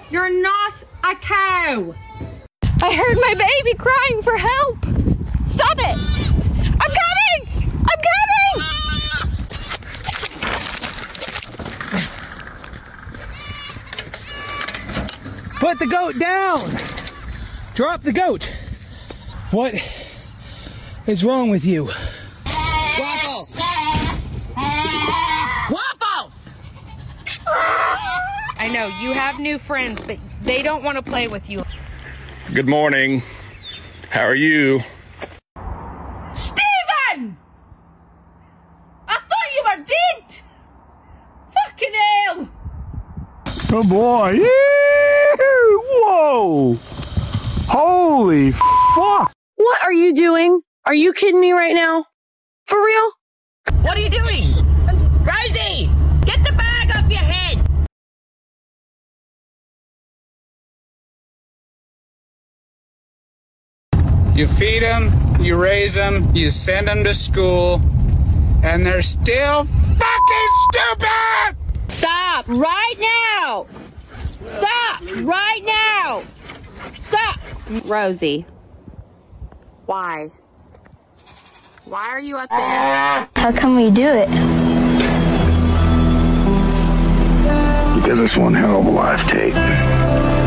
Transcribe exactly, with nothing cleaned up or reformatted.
You're not a cow. I heard my baby crying for help. Stop it. I'm coming. I'm coming. Put the goat down. Drop the goat. What is wrong with you? Waffles. Waffles. I know you have new friends, but they don't want to play with you. Good morning. How are you? Stephen! I thought you were dead! Fucking hell! Oh boy. Whoa! Holy fuck! What are you doing? Are you kidding me right now? For real? What are you doing? Rosie! Get the bag off your head! You feed them, you raise them, you send them to school, and they're still fucking stupid! Stop right now! Stop right now! Stop! Rosie. Why? Why are you up there? How come we do it? Because it's one hell of a life, Tate.